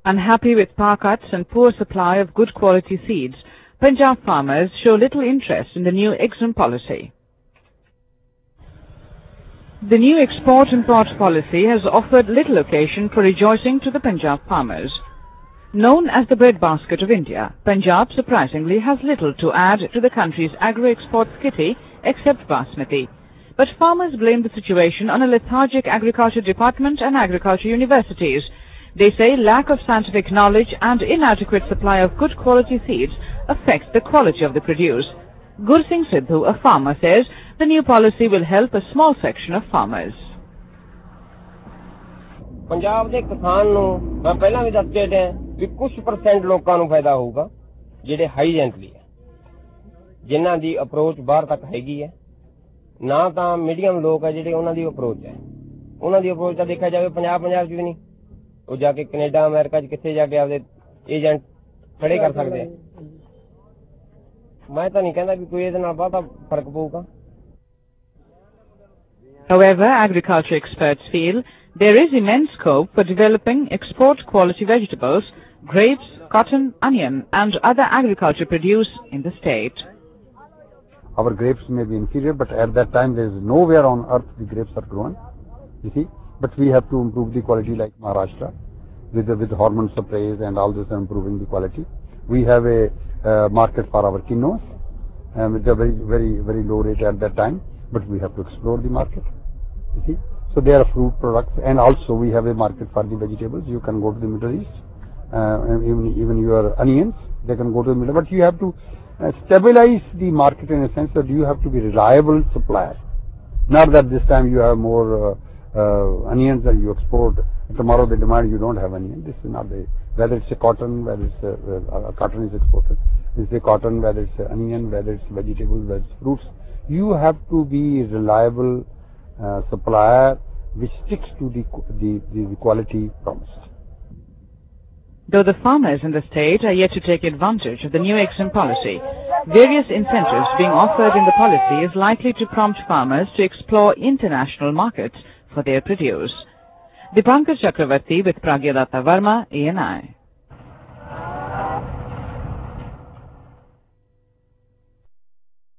Unhappy with power cuts and poor supply of good quality seeds, Punjab farmers show little interest in the new EXIM policy. The new export-import policy has offered little occasion for rejoicing to the Punjab farmers. Known as the breadbasket of India, Punjab surprisingly has little to add to the country's agro-exports kitty except basmati. But farmers blame the situation on a lethargic agriculture department and agriculture universities. They say lack of scientific knowledge and inadequate supply of good quality seeds affects the quality of the produce. Gursingh Sidhu, a farmer, says the new policy will help a small section of farmers. Punjab ਦੇ ਕਿਸਾਨ ਨੂੰ ਮੈਂ ਪਹਿਲਾਂ ਵੀ ਦੱਸ ਕੇ ਹਟਿਆ ਵੀ ਕੁਝ % ਲੋਕਾਂ ਨੂੰ ਫਾਇਦਾ ਹੋਊਗਾ ਜਿਹੜੇ ਹਾਈਜੈਂਟਲੀ ਹੈ ਜਿਨ੍ਹਾਂ ਦੀ ਅਪਰੋਚ ਬਾਹਰ ਤੱਕ ਹੈਗੀ ਹੈ ਨਾ ਤਾਂ ਮੀਡੀਅਮ ਲੋਕ ਹੈ ਜਿਹੜੇ ਉਹਨਾਂ ਦੀ ਅਪਰੋਚ ਹੈ ਉਹਨਾਂ ਦੀ ਅਪਰੋਚ ਤਾਂ ਦੇਖਿਆ ਜਾਵੇ ਪੰਜਾਬ ਚ ਵੀ ਨਹੀਂ ਉਹ ਜਾ ਕੇ ਕੈਨੇਡਾ ਅਮਰੀਕਾ ਚ ਕਿੱਥੇ ਜਾ ਕੇ ਆਪਦੇ ਏਜੰਟ ਖੜੇ ਕਰ ਸਕਦੇ ਆ ਮੈਂ ਤਾਂ ਨਹੀਂ ਕਹਿੰਦਾ ਵੀ ਕੋਈ ਇਹਦੇ ਨਾਲ ਬਹੁਤਾ ਫਰਕ ਪਊਗਾ. However, agriculture experts feel there is immense scope for developing export-quality vegetables, grapes, cotton, onion and other agriculture produce in the state. Our grapes may be inferior, but at that time there is nowhere on earth the grapes are grown, you see. But we have to improve the quality like Maharashtra with hormone sprays and all this improving the quality. We have a market for our quinoas with a very low rate at that time, but we have to explore the market, you see. So they are fruit products, and also we have a market for the vegetables. You can go to the Middle East, even your onions, they can go to the Middle East, but you have to stabilize the market in a sense that you have to be reliable supplier. Not that this time you have more onions that you export, tomorrow they demand you don't have onion. This is not the, whether it's a cotton, whether it's cotton is exported, it's a cotton, whether it's a onion, whether it's vegetables, whether it's fruits. You have to be reliable supplier which sticks to the quality promise. Though the farmers in the state are yet to take advantage of the new EXIM policy, various incentives being offered in the policy is likely to prompt farmers to explore international markets for their produce. Dipankar Chakravarti with Pragya Datta Verma, ANI.